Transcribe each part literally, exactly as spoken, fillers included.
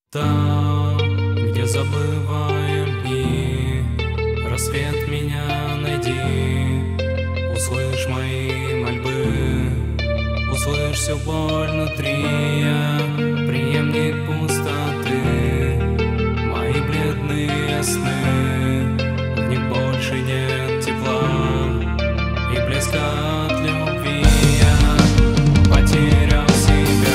Там, где забываем дни, рассвет меня найди. Услышь мои мольбы, услышь всю боль внутри. Я преемник пустоты, мои бледные сны. В них больше нет тепла и блеска от любви. Я потерял себя.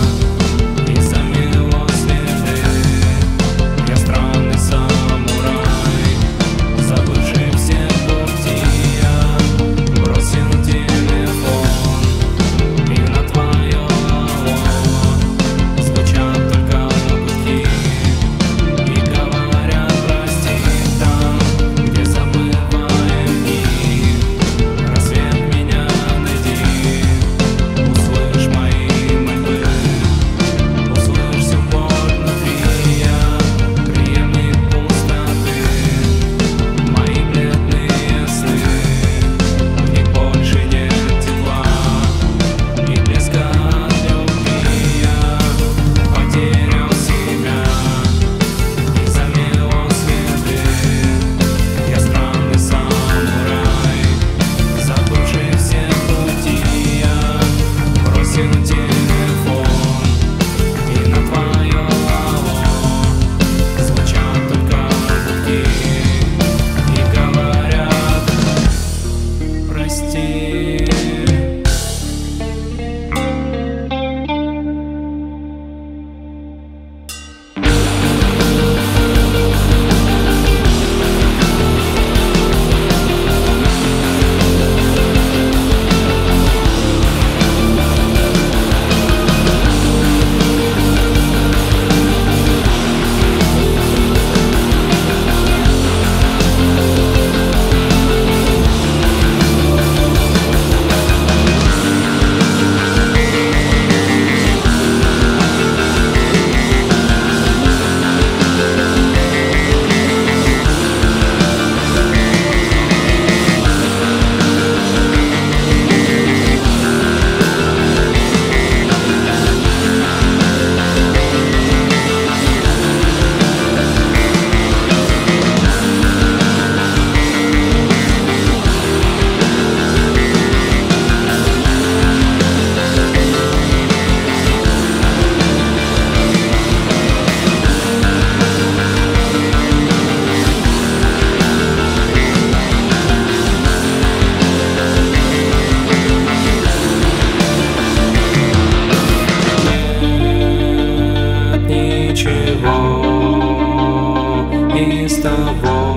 Из того,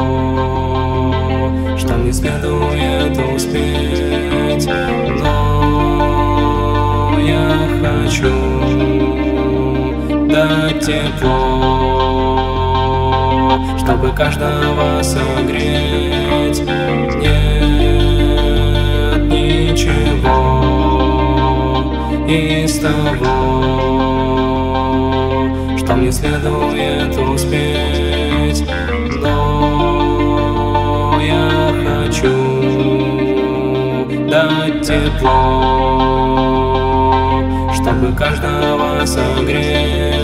что не следует успеть, но я хочу дать тепло, чтобы каждого согреть. Нет ничего из того, что мне следует успеть, но я хочу дать тепло, чтобы каждого согреть.